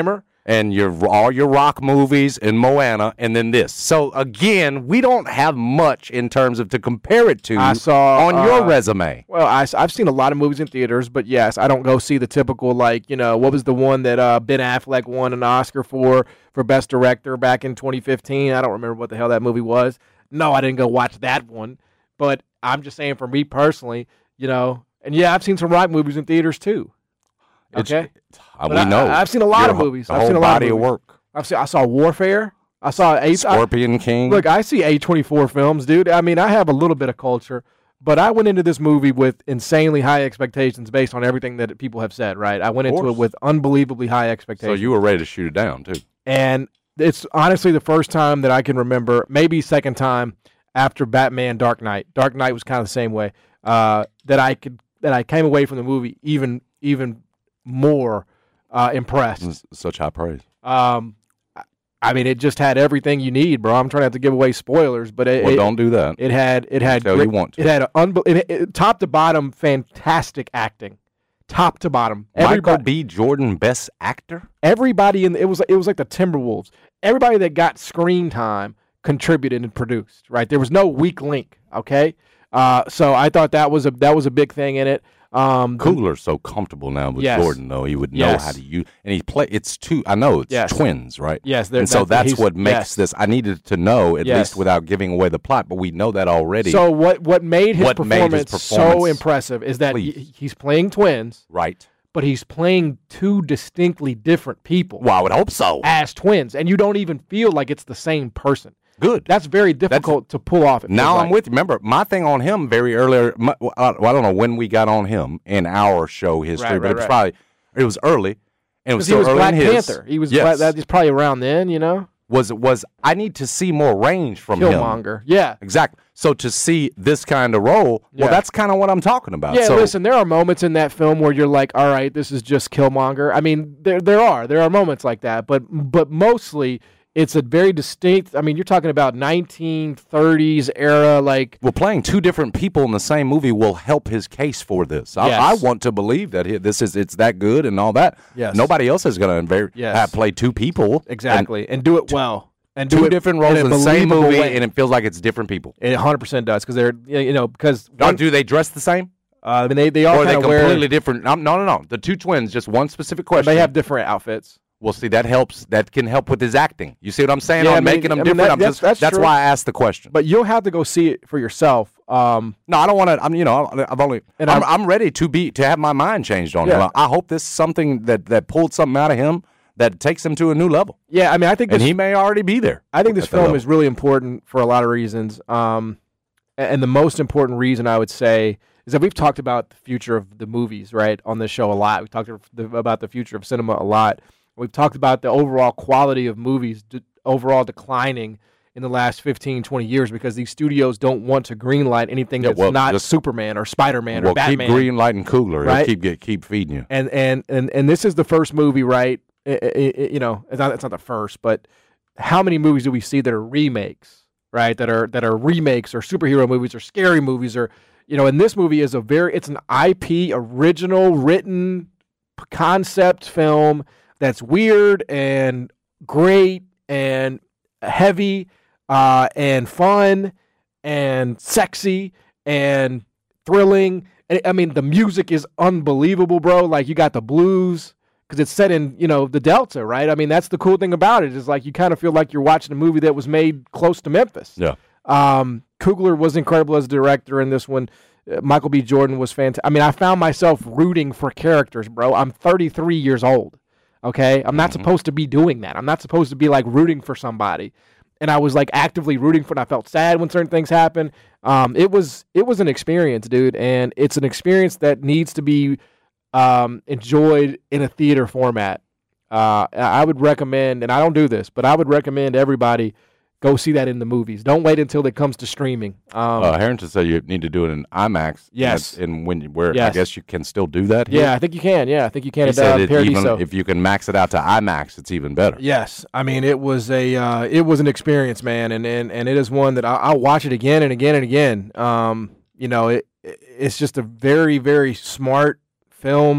and your all your rock movies and Moana, and then this. So again, we don't have much in terms of to compare it to.
I saw,
on your
uh,
resume.
Well, I, I've seen a lot of movies in theaters, but yes, I don't go see the typical, like, you know, what was the one that uh, Ben Affleck won an Oscar for for Best Director back in twenty fifteen? I don't remember what the hell that movie was. No, I didn't go watch that one. But I'm just saying, for me personally, you know, and yeah, I've seen some rock movies in theaters too. Okay,
Uh,
But
we
I-
know.
I- I've seen a lot
Your
of
whole-
movies.
The
I've
whole
seen a lot of
body of
movies.
work.
I've seen, I saw Warfare. I saw A. I,
Scorpion King.
look, I see A twenty-four films, dude. I mean, I have a little bit of culture, but I went into this movie with insanely high expectations based on everything that people have said. Right, I went
Of
into it
course.
with unbelievably high
so
expectations.
you were ready to shoot it down too.
And it's honestly the first time that I can remember, maybe second time after Batman Dark Knight. Dark Knight was kind of the same way. Uh, that I could that I came away from the movie even even more uh, impressed.
S- Such high praise.
Um, I- I mean, it just had everything you need, bro. I'm trying not to give away spoilers, but it
Well,
it,
don't do that.
it had it had
Tell
great,
you want to.
it had a unbe- it, it, top to bottom fantastic acting, top to bottom.
Michael
Everybody,
B. Jordan, Best Actor.
everybody in it was it was like the Timberwolves. Everybody that got screen time contributed and produced. Right, there was no weak link. Okay, uh, so I thought that was a that was a big thing in it. Um, the-
Coogler's so comfortable now with
Yes.
Jordan, though he would know
Yes.
how to use. And he play. It's two. I know it's
Yes.
twins, right?
Yes, they're-
and so
that's-
that's
he's-
what makes
yes.
this. I needed to know at
Yes.
least without giving away the plot, but we know that already.
So what what made his,
What made his
performance, so
performance-
impressive is that
Please.
he, he's playing twins,
right.
but he's playing two distinctly different people
Well, I would hope so.
as twins, and you don't even feel like it's the same person.
Good.
That's very difficult to pull off. it feels
Now I'm
like.
with you. Remember, my thing on him very earlier. My, well, I well, I don't know when we got on him in our show history,
Right,
but
right,
it was
right.
probably it was early, and it was
because he
still
was
early
Black
in his.
Panther. He was
yes.
Black, that is probably around then, you know.
was was I need to see more range from him.
Killmonger, yeah.
Exactly. So to see this kind of role,
Yeah.
well, that's kind of what I'm talking about.
Yeah,
so,
listen, there are moments in that film where you're like, all right, this is just Killmonger. I mean, there there are. There are moments like that, but but mostly it's a very distinct, I mean, you're talking about nineteen thirties era, like,
well, playing two different people in the same movie will help his case for this. I,
Yes.
I want to believe that he, this is it's that good and all that.
Yes.
Nobody else is going to
Yes.
have play two people
exactly, and, do it well. And
and
do
two
it
different roles
in
in
a
the same
believable
movie,
way.
and it feels like it's different people.
It one hundred percent does, because they're, you know, because,
Now,
one,
do they dress the same,
uh, I mean, they, they all
or are they
kind of wear,
completely different? Um, no, no, no. The two twins, just one specific question.
they have different outfits.
Well, see, that helps. That can help with his acting. You see what I'm saying?
Yeah,
on
I mean-
making them
I mean,
different.
that-
I'm
that's-
just,
that's
that's
true.
why I asked the question.
But you'll have to go see it for yourself. Um,
No, I don't want to. I'm, you know, I've only.
And
I'm,
I'm-
I'm ready to be to have my mind changed on
Yeah.
him. I hope this is something that that pulled something out of him that takes him to a new level,
yeah, I mean, I think
and
this,
he may already be there.
I think this
at that
film
level.
is really important for a lot of reasons. Um, a- and the most important reason I would say is that we've talked about the future of the movies, right, on this show a lot. We've talked about the future of cinema a lot. We've talked about the overall quality of movies de- overall declining in the last fifteen, twenty years because these studios don't want to greenlight anything
Yeah,
that's
well,
not
just-
Superman or Spider-Man
Well,
or Batman.
keep green light and Coogler.
Right?
He'll keep get keep feeding you.
And and and and this is the first movie, right? I- I- I- you know, it's not it's not the first, but how many movies do we see that are remakes, right? That are that are remakes or superhero movies or scary movies or you know, and this movie is a very it's an I P original written p- concept film that's weird and great and heavy uh, and fun and sexy and thrilling. And I mean, the music is unbelievable, bro. Like you got the blues because it's set in, you know, the Delta, right? I mean, that's the cool thing about it is like you kind of feel like you're watching a movie that was made close to Memphis.
Yeah.
Um, Coogler was incredible as a director in this one. Uh, Michael B. Jordan was fantastic. I mean, I found myself rooting for characters, bro. I'm thirty-three years old. Okay, I'm not
Mm-hmm.
supposed to be doing that. I'm not supposed to be like rooting for somebody. And I was like actively rooting for. And I felt sad when certain things happened. Um, it was it was an experience, dude, and it's an experience that needs to be um, enjoyed in a theater format. Uh, I would recommend, and I don't do this, but I would recommend everybody go see that in the movies. Don't wait until it comes to streaming. Um,
Uh, Harrington said you need to do it in IMAX.
Yes.
And, and when you- where
Yes.
I guess you can still do that. Here.
yeah, I think you can. Yeah, I think you can
He
at
said
uh,
it
Paradiso.
even if you can max it out to IMAX, it's even better.
Yes, I mean it was a uh, it was an experience, man, and and, and it is one that I, I'll watch it again and again and again. Um, you know, it it's just a very very smart film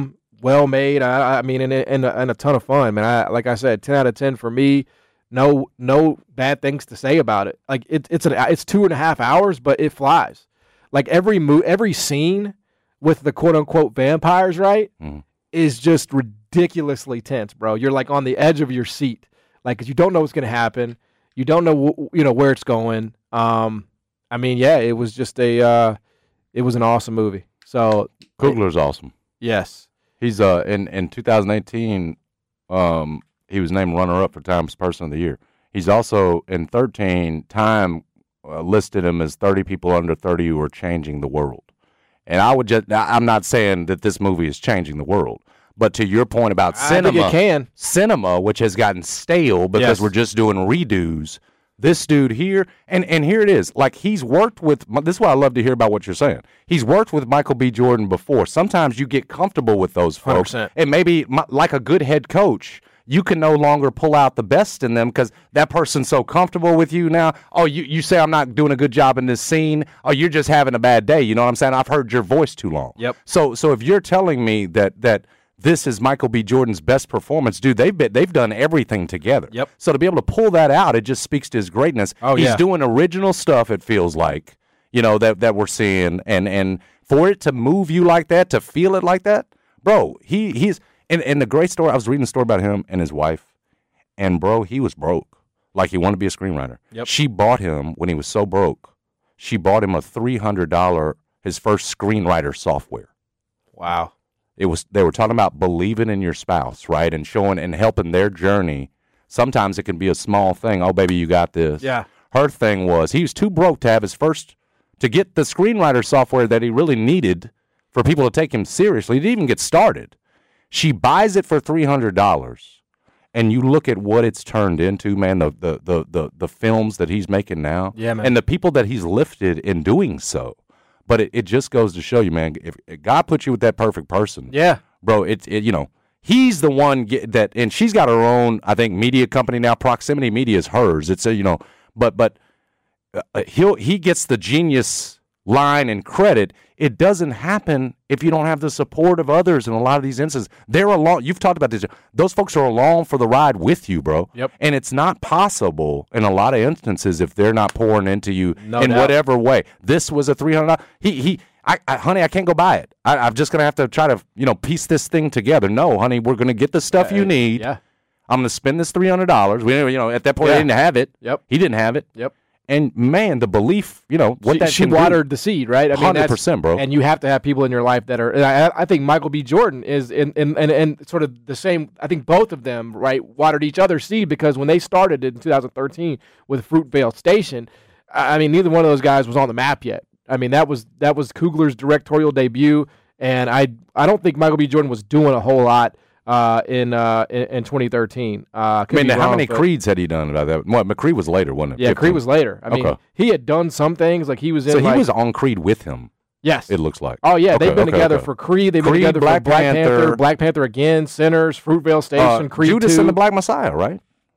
well made. I, I mean, and, and, and a ton of fun, man. I, like I said, ten out of ten for me. No, no bad things to say about it. Like it, it's an, it's two and a half hours, but it flies. Like every mo- every scene with the quote unquote vampires, right,
Mm.
is just ridiculously tense, bro. You're like on the edge of your seat, like 'cause you don't know what's gonna happen. You don't know, wh- you know, where it's going. Um, I mean, yeah, it was just a, uh, it was an awesome movie. So
Coogler's awesome.
yes,
He's uh in in two thousand eighteen, um, he was named runner up for Time's Person of the Year. He's also in thirteen. Time uh, listed him as thirty people under thirty who are changing the world. And I would just, I- I'm not saying that this movie is changing the world, but to your point about
I
cinema,
think it can.
cinema, which has gotten stale because
Yes.
we're just doing redos. This dude here, and, and here it is. Like, he's worked with, this is why I love to hear about what you're saying. He's worked with Michael B. Jordan before. Sometimes you get comfortable with those folks.
one hundred percent.
And maybe, mi- like a good head coach, you can no longer pull out the best in them because that person's so comfortable with you now. Oh, you, you say I'm not doing a good job in this scene. Oh, you're just having a bad day. You know what I'm saying? I've heard your voice too long.
Yep.
So so if you're telling me that that this is Michael B. Jordan's best performance, dude, they've been, they've done everything together.
Yep.
So to be able to pull that out, it just speaks to his greatness.
Oh,
He's
yeah.
doing original stuff, it feels like, you know, that that we're seeing. And and for it to move you like that, to feel it like that, bro, he he's and, and the great story, I was reading a story about him and his wife. And, bro, he was broke. Like, he wanted to be a screenwriter.
Yep.
She bought him, when he was so broke, she bought him a three hundred dollars, his first screenwriter software.
Wow.
It was, they were talking about believing in your spouse, right, and showing and helping their journey. Sometimes it can be a small thing. Oh, baby, you got this.
Yeah.
Her thing was he was too broke to have his first, to get the screenwriter software that he really needed for people to take him seriously. He didn't even get started. She buys it for three hundred dollars. And you look at what it's turned into, man, the, the the the the films that he's making now.
Yeah, man.
And the people that he's lifted in doing so. But it, it just goes to show you, man, if, if God put you with that perfect person,
Yeah.
bro, it's, it, you know, he's the one get, that, and she's got her own, I think, media company now. Proximity Media is hers. It's a, you know, but, but uh, he'll, he gets the genius line and credit. It doesn't happen if you don't have the support of others in a lot of these instances. They're along. You've talked about this. Those folks are along for the ride with you, bro.
Yep.
And it's not possible in a lot of instances if they're not pouring into you
No
in
doubt.
whatever way. This was a three hundred dollars. He, he, I, I, honey, I can't go buy it. I, I'm just going to have to try to, you know, piece this thing together. No, honey, we're going to get the stuff you need.
Yeah.
I'm going to spend this three hundred dollars. We, you know, at that point,
Yeah.
I didn't have it.
Yep.
He didn't have it.
Yep.
And, man, the belief, you know, what
she,
that
she
can do.
watered the seed, right? I mean,
one hundred
that's-
percent, bro.
And you have to have people in your life that are. And I, I think Michael B. Jordan is in, in and and sort of the same. I think both of them, right, watered each other's seed because when they started in two thousand thirteen with Fruitvale Station, I I mean, neither one of those guys was on the map yet. I mean, that was that was Coogler's directorial debut, and I I don't think Michael B. Jordan was doing a whole lot uh, in, uh, in in twenty thirteen. Uh,
I mean, how many Creeds had he done about that? Well, McCree was later, wasn't it?
Yeah,
fifteen?
Creed was later. I mean,
Okay.
he had done some things like he was in.
So he
like,
was on Creed with him,
yes.
it looks like.
Oh yeah,
Okay,
they've been
okay,
together
okay.
for Creed. They've
Creed,
been together
Black
for Black Panther,
Panther.
Black Panther again, Sinners, Fruitvale Station,
Uh,
Creed
Judas
two.
and the Black Messiah, right?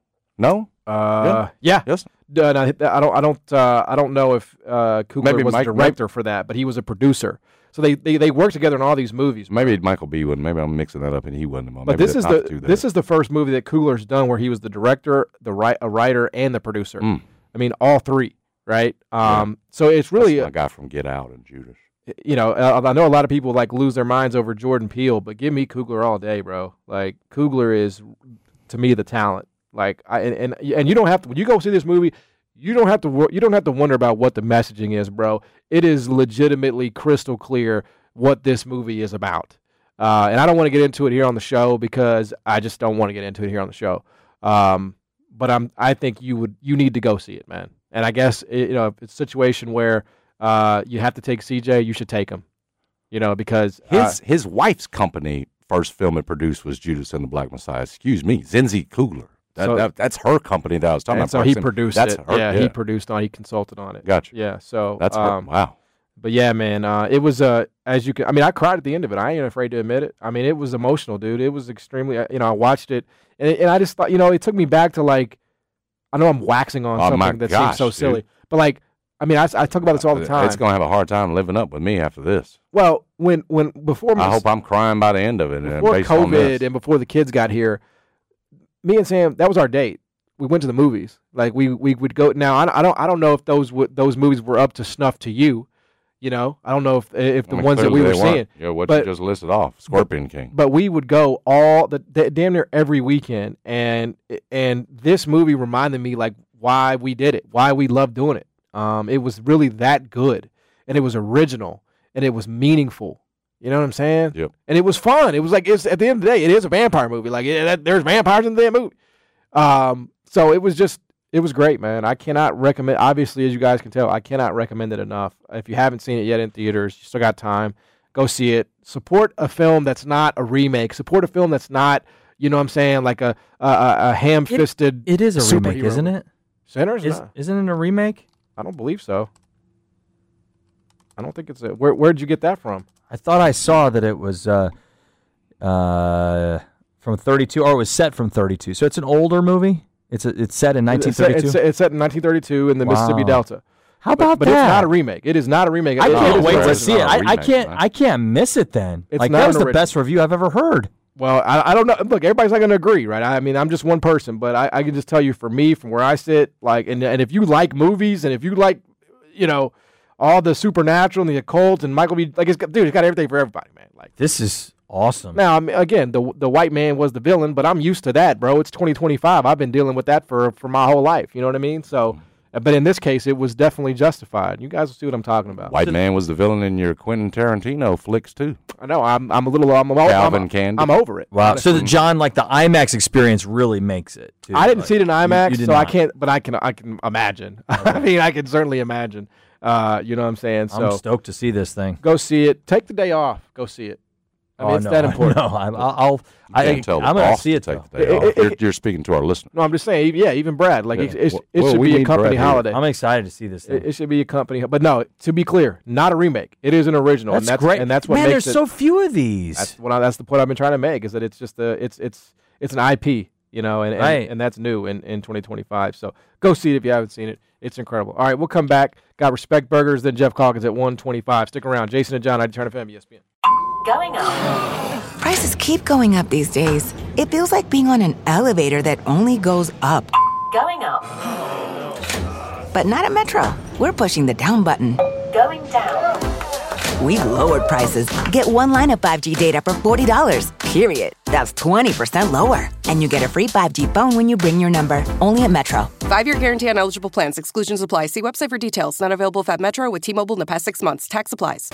No?
Uh, yeah.
Yes?
Uh, no, I don't. I don't. Uh, I don't know if uh, Coogler
Maybe
was
Mike-
a director for that, but he was a producer. So they, they, they worked together in all these movies.
Maybe Michael B. wasn't. Maybe I'm mixing that up and he wasn't. Maybe
But this
they're
is
not
the
two there.
this is the first movie that Coogler's done where he was the director, the ri- a writer, and the producer.
Mm.
I mean, all three, right? Um, so it's really
That's my guy from Get Out and Judas.
you know, uh, I know a lot of people like lose their minds over Jordan Peele, but give me Coogler all day, bro. Like Coogler is, to me, the talent. Like, I and and, and you don't have to when you go see this movie, you don't have to wor- you don't have to wonder about what the messaging is, bro. It is legitimately crystal clear what this movie is about. Uh, and I don't want to get into it here on the show because I just don't want to get into it here on the show. Um, but I'm I think you would you need to go see it, man. And I guess it, you know if it's a situation where uh, you have to take C J, you should take him. You know because uh,
His his wife's company first film it produced was Judas and the Black Messiah. Excuse me, Zinzi Coogler. That,
So-
that, that's her company that I was talking
and
about.
so he
Proximity.
produced
that's
it.
Her,
yeah,
yeah,
he produced on. He consulted on it.
Gotcha.
Yeah, so
That's her.
um,
Wow.
But yeah, man, uh, it was uh, as you can. I mean, I cried at the end of it. I ain't afraid to admit it. I mean, it was emotional, dude. It was extremely. uh, You know, I watched it, and, and I just thought, you know, it took me back to like, I know I'm waxing on
Oh, my
something that
gosh,
seems so
dude.
silly, but like I mean, I, I talk about this all the time.
It's going to have a hard time living up with me after this.
Well, when when before
I hope I'm crying by the end of it.
Before
based on this.
COVID and before the kids got here, me and Sam, that was our date. We went to the movies. Like we we would go. Now I, I don't I don't know if those w- those movies were up to snuff to you. You know, I don't know if if the
I mean,
ones that we were
they weren't.
seeing.
Yeah, what
but,
you just listed off, Scorpion
but,
King.
But we would go all the, the damn near every weekend, and and this movie reminded me like why we did it, why we loved doing it. Um, it was really that good, and it was original, and it was meaningful. You know what I'm saying?
Yep.
And it was fun. It was like it's at the end of the day, it is a vampire movie. Like it, that, there's vampires in the damn movie. Um, so it was just. It was great, man. I cannot recommend, obviously, as you guys can tell, I cannot recommend it enough. If you haven't seen it yet in theaters, you still got time, go see it. Support a film that's not a remake. Support a film that's not, you know what I'm saying, like a a, a ham-fisted
It is a remake,
superhero.
isn't it?
Sinners?
Is,
Nah,
isn't it a remake?
I don't believe so. I don't think it's a, where, where'd you get that from?
I thought I saw that it was uh, uh, from thirty-two, or it was set from thirty-two. So it's an older movie? It's a, it's set in nineteen thirty-two?
It's, it's, it's set in nineteen thirty-two in the
Wow.
Mississippi Delta.
How about
but,
that?
But it's not a remake. It is not a remake.
I
It-
can't
it is
wait
an
to
original.
see it.
not a
I, I
remake,
can't
man.
I can't miss it then.
It's
like
not
that was
an
the
original.
best review I've ever heard.
Well, I, I don't know. Look, everybody's not going to agree, right? I mean, I'm just one person, but I, I can just tell you for me, from where I sit, like, and and if you like movies, and if you like, you know, all the supernatural and the occult, and Michael B. Like, it's got, dude, it's got everything for everybody, man. Like,
This is awesome.
now, I mean, again, the the white man was the villain, but I'm used to that, bro. It's twenty twenty-five. I've been dealing with that for for my whole life. You know what I mean? So, but in this case, it was definitely justified. You guys will see what I'm talking about.
White man was the villain in your Quentin Tarantino flicks too.
I know. I'm I'm a little. I'm, I'm,
Calvin
I'm,
Candy.
I'm over it.
Wow.
honestly.
So, the, John, like the IMAX experience really makes it. Too.
I didn't
Like,
see it in
you-
IMAX,
you did
so I
not.
can't. But I can. I can imagine. I mean, I can certainly imagine. Uh, you know what I'm saying? So
I'm stoked to see this thing.
go see it. Take the day off. Go see it. I mean,
oh,
it's
no,
that important.
No, I'm, I'll. I'll
You
I,
can't tell the
I'm gonna
boss
see
to
it
take
though.
the day
It-
off.
it-
You're,
it-
you're speaking to our listeners.
No, I'm just saying. Yeah, even Brad. Like
Yeah.
it's, it's,
Well-
it
well,
should
we
be a
need Brad
company
here.
holiday.
I'm excited to see this thing.
It, it should be a company. But no, to be clear, not a remake. It is an original.
That's,
and that's
great.
And that's what
Man,
makes
there's
it.
so few of these.
That's what I, that's the point I've been trying to make. Is that it's just a it's it's it's an I P. You know, and, and
Right.
and that's new in, in twenty twenty-five. So go see it if you haven't seen it. It's incredible. All right, we'll come back. Got Respect Burgers, then Jeff Calkins at one twenty-five. Stick around. Jason and John, I Turn F M, E S P N.
Going up.
Prices keep going up these days. It feels like being on an elevator that only goes up.
Going up.
But not at Metro. We're pushing the down button.
Going down.
We've lowered prices. Get one line of five G data for forty dollars, period. That's twenty percent lower. And you get a free five G phone when you bring your number. Only at Metro.
Five-year guarantee on eligible plans. Exclusions apply. See website for details. Not available at Metro with T-Mobile in the past six months. Tax applies.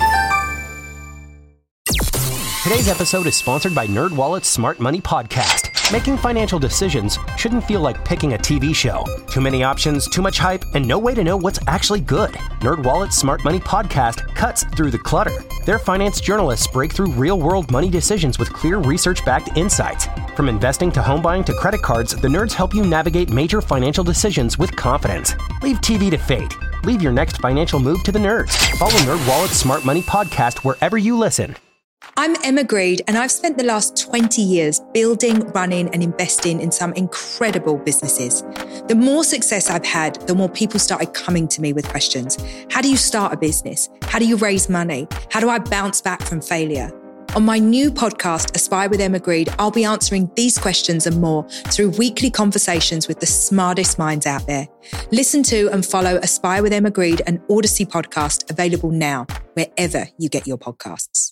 Today's episode is sponsored by NerdWallet's Smart Money Podcast. Making financial decisions shouldn't feel like picking a T V show. Too many options, too much hype, and no way to know what's actually good. NerdWallet's Smart Money Podcast cuts through the clutter. Their finance journalists break through real-world money decisions with clear research-backed insights. From investing to home buying to credit cards, the nerds help you navigate major financial decisions with confidence. Leave T V to fate. Leave your next financial move to the nerds. Follow NerdWallet's Smart Money Podcast wherever you listen.
I'm Emma Greed, and I've spent the last twenty years building, running, and investing in some incredible businesses. The more success I've had, the more people started coming to me with questions. How do you start a business? How do you raise money? How do I bounce back from failure? On my new podcast, Aspire with Emma Greed, I'll be answering these questions and more through weekly conversations with the smartest minds out there. Listen to and follow Aspire with Emma Greed, an Odyssey podcast, available now, wherever you get your podcasts.